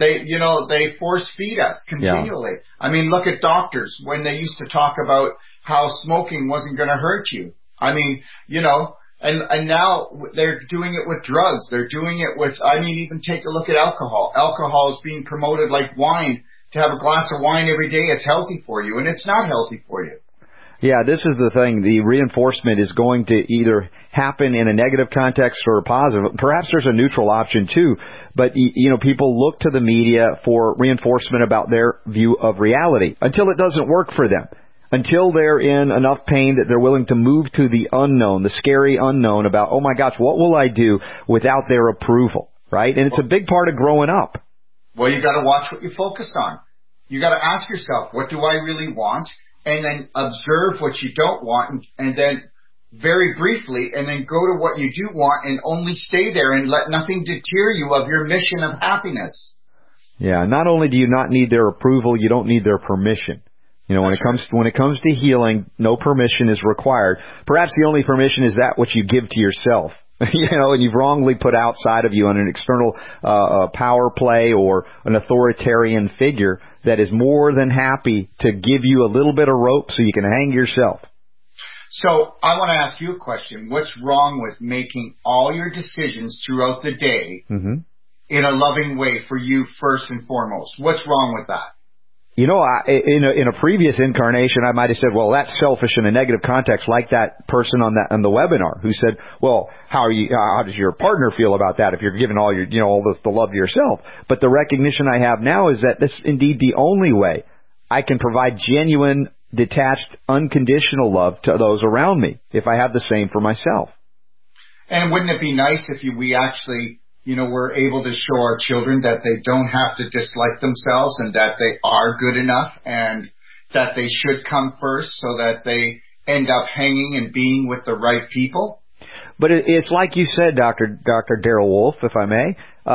Speaker 19: they force feed us continually. Yeah. I mean, look at doctors when they used to talk about how smoking wasn't going to hurt you. I mean, and now they're doing it with drugs. They're doing it with, even take a look at alcohol. Alcohol is being promoted like wine. To have a glass of wine every day, it's healthy for you, and it's not healthy for you.
Speaker 4: Yeah, this is the thing. The reinforcement is going to either happen in a negative context or a positive. Perhaps there's a neutral option too, but people look to the media for reinforcement about their view of reality until it doesn't work for them. Until they're in enough pain that they're willing to move to the unknown, the scary unknown about, oh my gosh, what will I do without their approval, right? And it's a big part of growing up.
Speaker 19: Well, you got to watch what you focus on. You got to ask yourself, what do I really want? And then observe what you don't want, and then very briefly, and then go to what you do want, and only stay there and let nothing deter you of your mission of happiness.
Speaker 4: Yeah, not only do you not need their approval, you don't need their permission. When it comes to healing, no permission is required. Perhaps the only permission is that which you give to yourself. And you've wrongly put outside of you on an external power play or an authoritarian figure that is more than happy to give you a little bit of rope so you can hang yourself.
Speaker 19: So I want to ask you a question. What's wrong with making all your decisions throughout the day in a loving way for you first and foremost? What's wrong with that?
Speaker 4: In a previous incarnation, I might have said, well, that's selfish in a negative context, like that person on the webinar who said, well, how does your partner feel about that if you're giving all your, all the love to yourself? But the recognition I have now is that this is indeed the only way I can provide genuine, detached, unconditional love to those around me if I have the same for myself.
Speaker 19: And wouldn't it be nice if we actually, we're able to show our children that they don't have to dislike themselves and that they are good enough and that they should come first so that they end up hanging and being with the right people?
Speaker 4: But it's like you said, Dr. Darrell Wolf, if I may.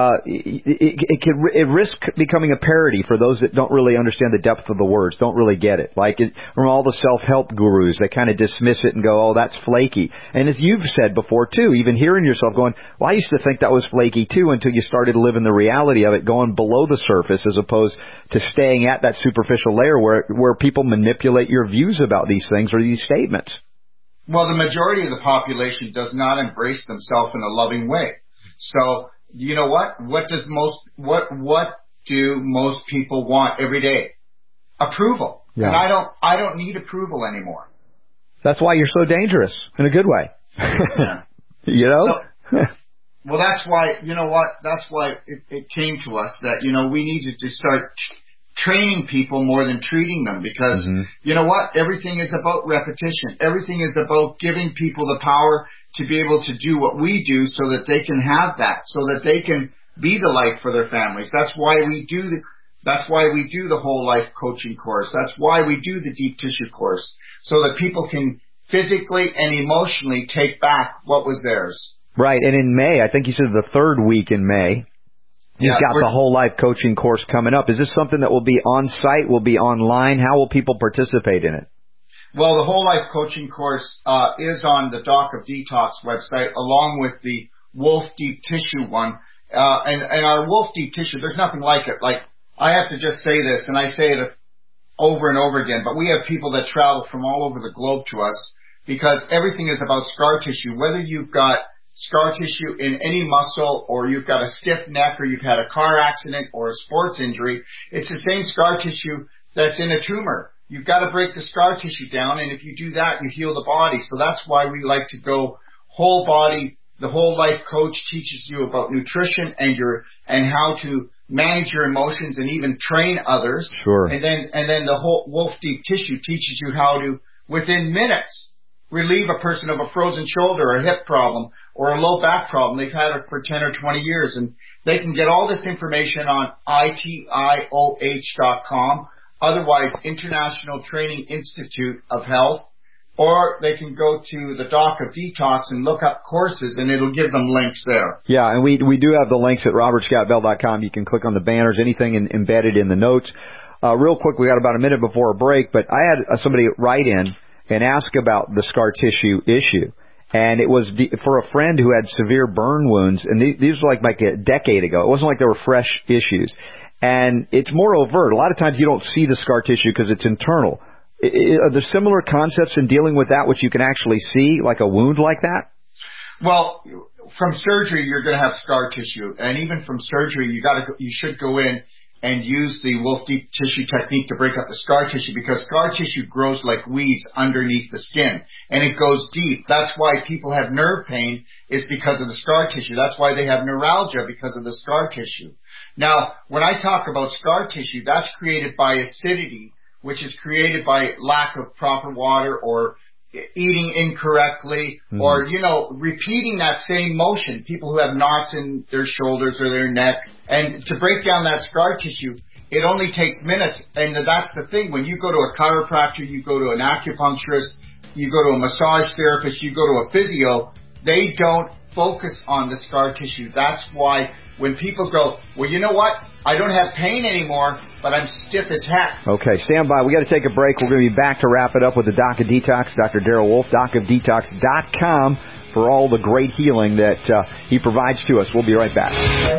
Speaker 4: It risks becoming a parody for those that don't really understand the depth of the words, don't really get it. From all the self-help gurus, they kind of dismiss it and go, oh, that's flaky. And as you've said before, too, even hearing yourself going, well, I used to think that was flaky, too, until you started living the reality of it, going below the surface as opposed to staying at that superficial layer where people manipulate your views about these things or these statements.
Speaker 19: Well, the majority of the population does not embrace themselves in a loving way. So, you know what? What do most people want every day? Approval. Yeah. And I don't need approval anymore.
Speaker 4: That's why you're so dangerous in a good way.
Speaker 19: Well, that's why, that's why it came to us that, we needed to start training people more than treating them because, you know what? Everything is about repetition. Everything is about giving people the power to be able to do what we do so that they can have that, so that they can be the light for their families. That's why we do the whole life coaching course. That's why we do the deep tissue course, so that people can physically and emotionally take back what was theirs.
Speaker 4: Right. And in May, I think you said the third week in May, you've got the whole life coaching course coming up. Is this something that will be on site, will be online? How will people participate in it?
Speaker 19: Well, the whole life coaching course is on the Doc of Detox website, along with the Wolf Deep Tissue one. And our Wolf Deep Tissue, there's nothing like it. Like, I have to just say this, and I say it over and over again, but we have people that travel from all over the globe to us because everything is about scar tissue. Whether you've got scar tissue in any muscle, or you've got a stiff neck, or you've had a car accident or a sports injury, it's the same scar tissue that's in a tumor. you've got to break the scar tissue down, and if you do that, you heal the body. So that's why we like to go whole body. The Whole Life Coach teaches you about nutrition and how to manage your emotions and even train others.
Speaker 4: Sure.
Speaker 19: And then the whole Wolf Deep Tissue teaches you how to, within minutes, relieve a person of a frozen shoulder or a hip problem or a low back problem. They've had it for 10 or 20 years, and they can get all this information on ITIOH.com, otherwise International Training Institute of Health. Or they can go to the Doc of Detox and look up courses, and it'll give them links there.
Speaker 4: Yeah, and we do have the links at robertscottbell.com. You can click on the banners, anything embedded in the notes. Real quick, we got about a minute before a break, but I had somebody write in and ask about the scar tissue issue. And it was for a friend who had severe burn wounds, and these were like a decade ago. It wasn't like they were fresh issues. And it's more overt. A lot of times you don't see the scar tissue because it's internal. Are there similar concepts in dealing with that which you can actually see, like a wound like that?
Speaker 19: Well, from surgery, you're going to have scar tissue. And even from surgery, you should go in and use the Wolf Deep Tissue technique to break up the scar tissue, because scar tissue grows like weeds underneath the skin, and it goes deep. That's why people have nerve pain, is because of the scar tissue. That's why they have neuralgia, because of the scar tissue. Now, when I talk about scar tissue, that's created by acidity, which is created by lack of proper water or eating incorrectly or, repeating that same motion. People who have knots in their shoulders or their neck. And to break down that scar tissue, it only takes minutes. And that's the thing. When you go to a chiropractor, you go to an acupuncturist, you go to a massage therapist, you go to a physio, they don't focus on the scar tissue. That's why when people go, well, you know what? I don't have pain anymore, but I'm stiff as heck.
Speaker 4: Okay, stand by. We got to take a break. We're going to be back to wrap it up with the Doc of Detox, Dr. Darrell Wolf, docofdetox.com for all the great healing that he provides to us. We'll be right back.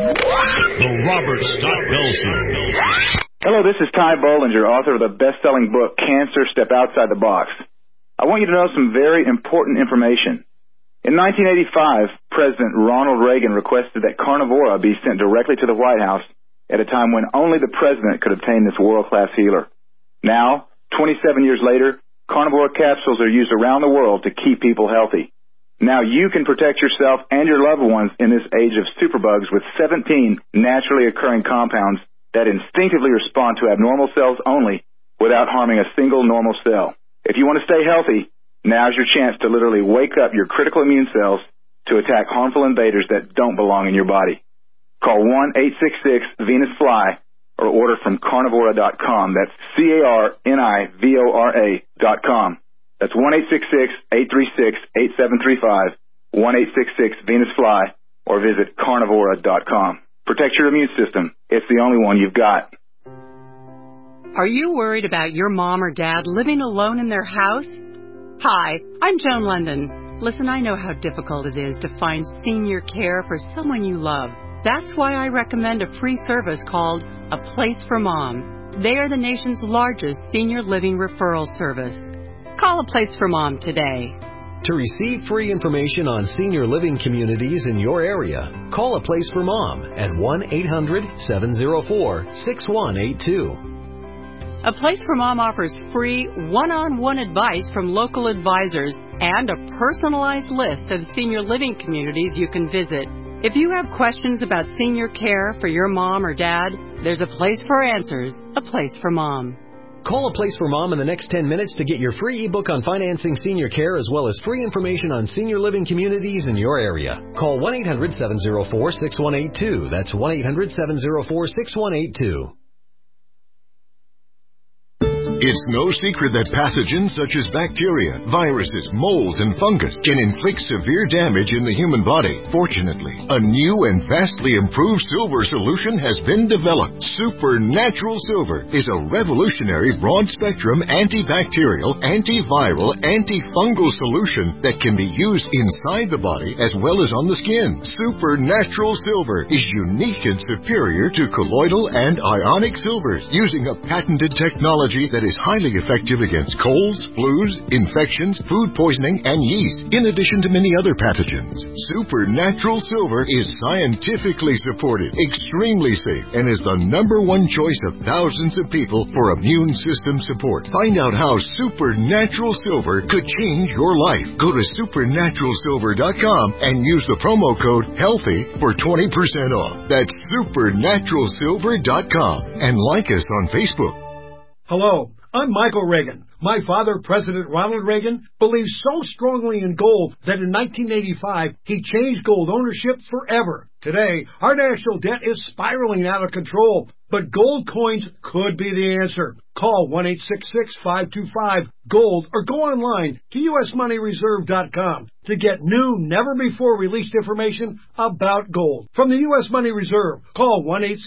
Speaker 3: The Robert Scott Bell Show.
Speaker 2: Hello, this is Ty Bollinger, author of the best-selling book, Cancer, Step Outside the Box. I want you to know some very important information. In 1985, President Ronald Reagan requested that Carnivora be sent directly to the White House at a time when only the president could obtain this world-class healer. Now, 27 years later, Carnivora capsules are used around the world to keep people healthy. Now you can protect yourself and your loved ones in this age of superbugs with 17 naturally occurring compounds that instinctively respond to abnormal cells only without harming a single normal cell. If you want to stay healthy, now's your chance to literally wake up your critical immune cells to attack harmful invaders that don't belong in your body. Call 1-866-VENUS-FLY or order from Carnivora.com. That's CARNIVORA.com. That's 1-866-836-8735, 1-866-VENUS-FLY, or visit Carnivora.com. Protect your immune system. It's the only one you've got.
Speaker 6: Are you worried about your mom or dad living alone in their house? Hi, I'm Joan London. Listen, I know how difficult it is to find senior care for someone you love. That's why I recommend a free service called A Place for Mom. They are the nation's largest senior living referral service. Call A Place for Mom today.
Speaker 8: To receive free information on senior living communities in your area, call A Place for Mom at 1-800-704-6182.
Speaker 6: A Place for Mom offers free one-on-one advice from local advisors and a personalized list of senior living communities you can visit. If you have questions about senior care for your mom or dad, there's a place for answers, A Place for Mom.
Speaker 8: Call A Place for Mom in the next 10 minutes to get your free ebook on financing senior care as well as free information on senior living communities in your area. Call 1-800-704-6182. That's 1-800-704-6182.
Speaker 9: It's no secret that pathogens such as bacteria, viruses, molds, and fungus can inflict severe damage in the human body. Fortunately, a new and vastly improved silver solution has been developed. Supernatural Silver is a revolutionary broad-spectrum antibacterial, antiviral, antifungal solution that can be used inside the body as well as on the skin. Supernatural Silver is unique and superior to colloidal and ionic silvers, using a patented technology that is is highly effective against colds, flus, infections, food poisoning, and yeast, in addition to many other pathogens. Supernatural Silver is scientifically supported, extremely safe, and is the #1 choice of thousands of people for immune system support. Find out how Supernatural Silver could change your life. Go to supernaturalsilver.com and use the promo code HEALTHY for 20% off. That's supernaturalsilver.com. And like us on Facebook.
Speaker 7: Hello, I'm Michael Reagan. My father, President Ronald Reagan, believed so strongly in gold that in 1985, he changed gold ownership forever. Today, our national debt is spiraling out of control, but gold coins could be the answer. Call 1-866-525-GOLD or go online to usmoneyreserve.com to get new, never-before-released information about gold. From the U.S. Money Reserve, call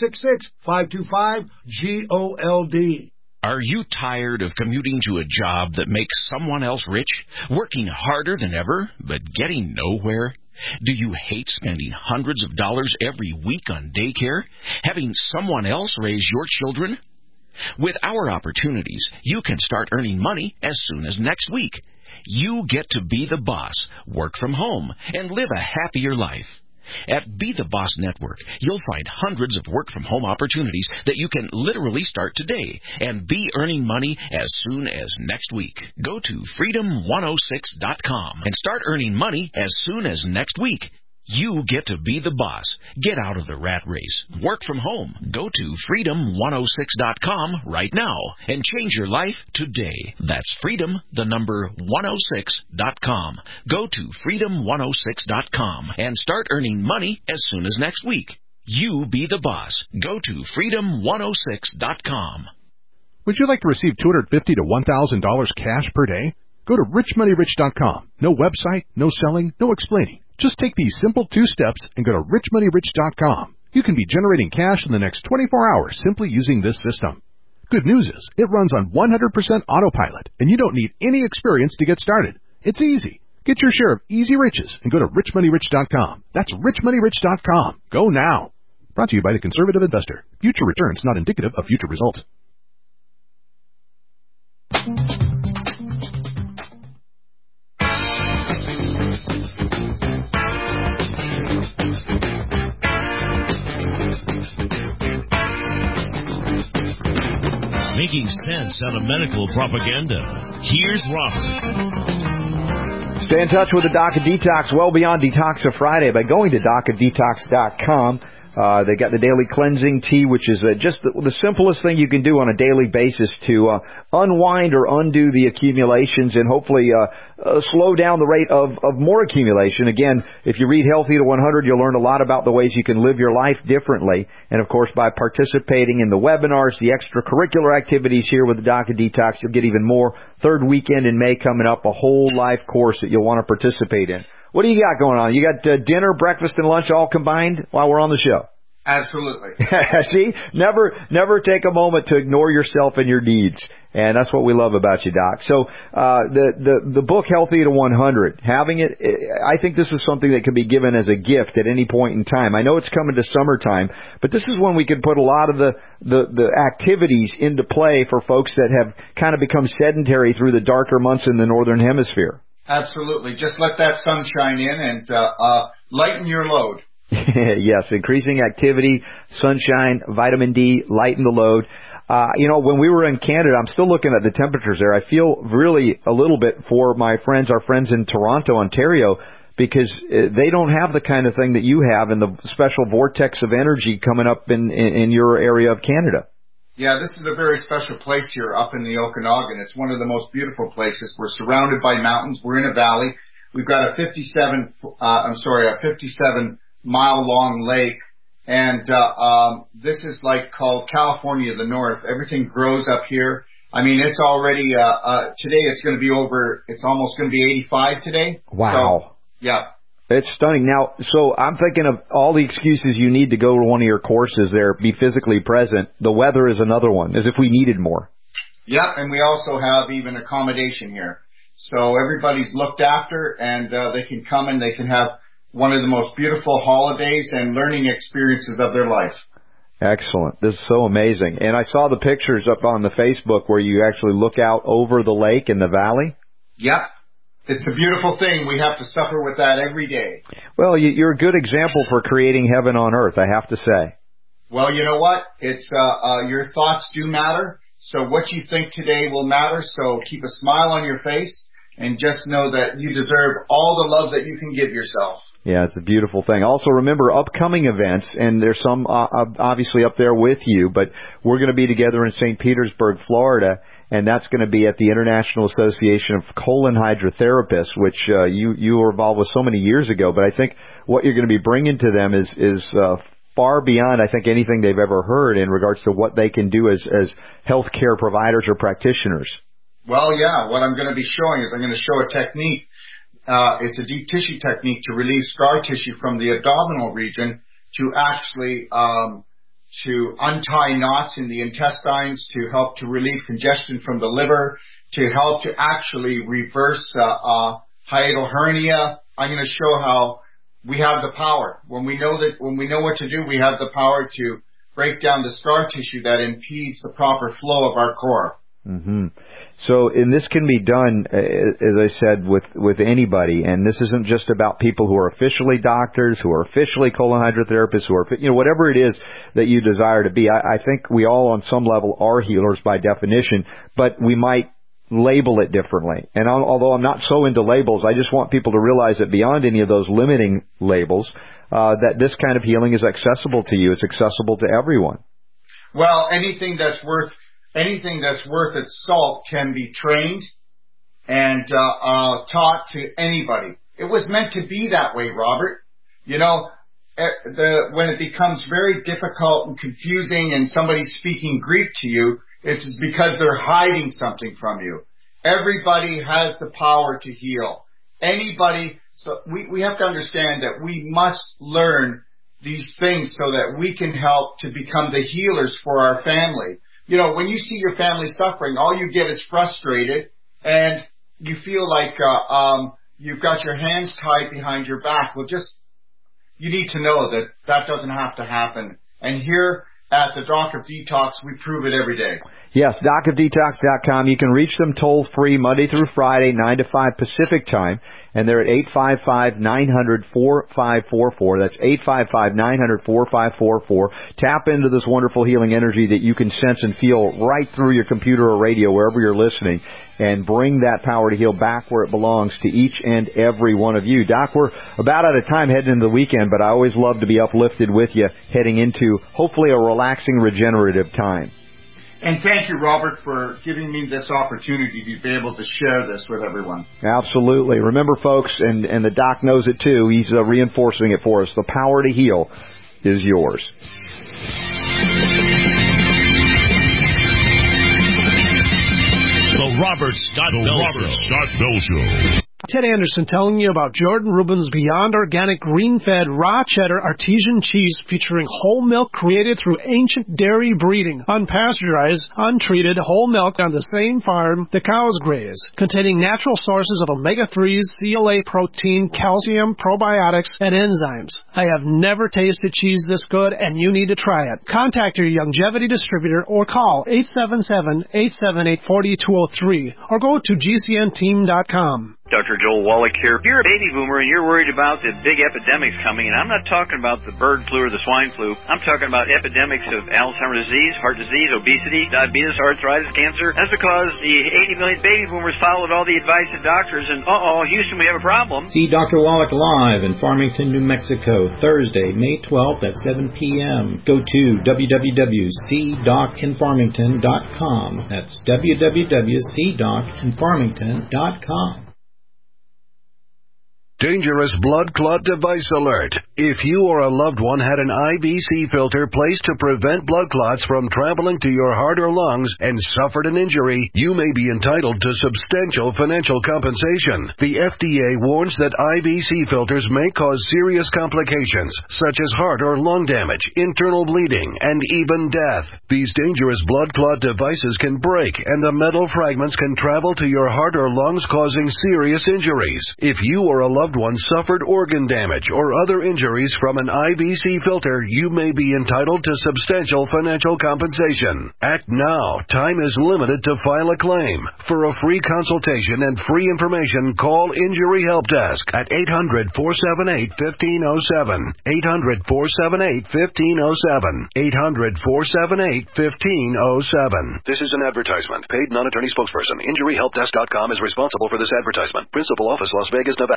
Speaker 7: 1-866-525-GOLD.
Speaker 10: Are you tired of commuting to a job that makes someone else rich, working harder than ever, but getting nowhere? Do you hate spending hundreds of dollars every week on daycare, having someone else raise your children? With our opportunities, you can start earning money as soon as next week. You get to be the boss, work from home, and live a happier life. At Be the Boss Network, you'll find hundreds of work-from-home opportunities that you can literally start today and be earning money as soon as next week. Go to freedom106.com and start earning money as soon as next week. You get to be the boss. Get out of the rat race. Work from home. Go to freedom106.com right now and change your life today. That's freedom106.com. Go to freedom106.com and start earning money as soon as next week. You be the boss. Go to freedom106.com.
Speaker 11: Would you like to receive $250 to $1,000 cash per day? Go to richmoneyrich.com. No website, no selling, no explaining. Just take these simple 2 steps and go to richmoneyrich.com. You can be generating cash in the next 24 hours simply using this system. Good news is, it runs on 100% autopilot, and you don't need any experience to get started. It's easy. Get your share of easy riches and go to richmoneyrich.com. That's richmoneyrich.com. Go now. Brought to you by the Conservative Investor. Future returns not indicative of future results.
Speaker 3: Making sense out of medical propaganda. Here's Robert.
Speaker 4: Stay in touch with the Doc of Detox well beyond Detox of Friday by going to docofdetox.com. They got the daily cleansing tea, which is just the simplest thing you can do on a daily basis to unwind or undo the accumulations and hopefully slow down the rate of more accumulation. Again, if you read Healthy to 100, you'll learn a lot about the ways you can live your life differently. And, of course, by participating in the webinars, the extracurricular activities here with the Doc of Detox, you'll get even more. Third weekend in May coming up, a whole life course that you'll want to participate in. What do you got going on? You got dinner, breakfast, and lunch all combined while we're on the show?
Speaker 19: Absolutely.
Speaker 4: See, never take a moment to ignore yourself and your needs, and that's what we love about you, Doc. So the book Healthy to 100, having it, I think this is something that can be given as a gift at any point in time. I know it's coming to summertime, but this is when we can put a lot of the activities into play for folks that have kind of become sedentary through the darker months in the northern hemisphere.
Speaker 19: Absolutely. Just let that sun shine in and lighten your load.
Speaker 4: Yes, increasing activity, sunshine, vitamin D, lighten the load. When we were in Canada, I'm still looking at the temperatures there. I feel really a little bit for our friends in Toronto, Ontario, because they don't have the kind of thing that you have and the special vortex of energy coming up in your area of Canada.
Speaker 19: Yeah, this is a very special place here up in the Okanagan. It's one of the most beautiful places. We're surrounded by mountains. We're in a valley. We've got a 57-mile-long lake, and this is called California of the North. Everything grows up here. I mean, it's already today. It's going to be over. It's almost going to be 85 today.
Speaker 4: Wow.
Speaker 19: So, yeah.
Speaker 4: It's stunning. Now, so I'm thinking of all the excuses you need to go to one of your courses there, be physically present. The weather is another one, as if we needed more.
Speaker 19: Yeah, and we also have even accommodation here. So everybody's looked after, and they can come and they can have one of the most beautiful holidays and learning experiences of their life.
Speaker 4: Excellent. This is so amazing. And I saw the pictures up on the Facebook where you actually look out over the lake in the valley.
Speaker 19: Yep. It's a beautiful thing. We have to suffer with that every day.
Speaker 4: Well, you're a good example for creating heaven on earth, I have to say.
Speaker 19: Well, you know what? It's your thoughts do matter. So what you think today will matter. So keep a smile on your face and just know that you deserve all the love that you can give yourself.
Speaker 4: Yeah, it's a beautiful thing. Also, remember upcoming events, and there's some obviously up there with you, but we're going to be together in St. Petersburg, Florida, and that's going to be at the International Association of Colon Hydrotherapists, which you were involved with so many years ago. But I think what you're going to be bringing to them is far beyond, I think, anything they've ever heard in regards to what they can do as healthcare providers or practitioners.
Speaker 19: Well, yeah, what I'm going to be showing is I'm going to show a technique. It's a deep tissue technique to relieve scar tissue from the abdominal region to actually to untie knots in the intestines, to help to relieve congestion from the liver, to help to actually reverse hiatal hernia. I'm going to show how we have the power. When we know what to do, we have the power to break down the scar tissue that impedes the proper flow of our core.
Speaker 4: Mm-hmm. So, and this can be done, as I said, with anybody. And this isn't just about people who are officially doctors, who are officially colon hydrotherapists, who are, whatever it is that you desire to be. I think we all, on some level, are healers by definition, but we might label it differently. And although I'm not so into labels, I just want people to realize that beyond any of those limiting labels, that this kind of healing is accessible to you. It's accessible to everyone.
Speaker 19: Well, anything that's worth its salt can be trained and taught to anybody. It was meant to be that way, Robert. When it becomes very difficult and confusing and somebody's speaking Greek to you, it's because they're hiding something from you. Everybody has the power to heal. Anybody. So we have to understand that we must learn these things so that we can help to become the healers for our family. When you see your family suffering, all you get is frustrated, and you feel like you've got your hands tied behind your back. Well, you need to know that doesn't have to happen. And here at the Doc of Detox, we prove it every day.
Speaker 4: Yes, docofdetox.com. You can reach them toll-free Monday through Friday, 9 to 5 Pacific time, and they're at 855-900-4544. That's 855-900-4544. Tap into this wonderful healing energy that you can sense and feel right through your computer or radio, wherever you're listening, and bring that power to heal back where it belongs to each and every one of you. Doc, we're about out of time heading into the weekend, but I always love to be uplifted with you heading into, hopefully, a relaxing, regenerative time.
Speaker 19: And thank you, Robert, for giving me this opportunity to be able to share this with everyone.
Speaker 4: Absolutely. Remember, folks, and the Doc knows it too, he's reinforcing it for us. The power to heal is yours.
Speaker 3: The Robert Scott Bell Show.
Speaker 1: Ted Anderson telling you about Jordan Rubin's Beyond Organic Green-Fed Raw Cheddar Artesian Cheese featuring whole milk created through ancient dairy breeding, unpasteurized, untreated whole milk on the same farm the cows graze, containing natural sources of omega-3s, CLA protein, calcium, probiotics, and enzymes. I have never tasted cheese this good, and you need to try it. Contact your Longevity distributor or call 877-878-4203 or go to gcnteam.com.
Speaker 12: Dr. Joel Wallach here. If you're a baby boomer and you're worried about the big epidemics coming, and I'm not talking about the bird flu or the swine flu, I'm talking about epidemics of Alzheimer's disease, heart disease, obesity, diabetes, arthritis, cancer. That's because the 80 million baby boomers followed all the advice of doctors, and Houston, we have a problem.
Speaker 13: See Dr. Wallach live in Farmington, New Mexico, Thursday, May 12th at 7 p.m. Go to www.cdocinfarmington.com. That's www.cdocinfarmington.com.
Speaker 14: Dangerous blood clot device alert. If you or a loved one had an IVC filter placed to prevent blood clots from traveling to your heart or lungs and suffered an injury, you may be entitled to substantial financial compensation. The FDA warns that IVC filters may cause serious complications, such as heart or lung damage, internal bleeding, and even death. These dangerous blood clot devices can break, and the metal fragments can travel to your heart or lungs, causing serious injuries. If you or a loved loved one suffered organ damage or other injuries from an IBC filter, you may be entitled to substantial financial compensation. Act now. Time is limited to file a claim. For a free consultation and free information, call Injury Help Desk at 800-478-1507. 800-478-1507. 800-478-1507.
Speaker 5: This is an advertisement. Paid non-attorney spokesperson. InjuryHelpDesk.com is responsible for this advertisement. Principal office, Las Vegas, Nevada.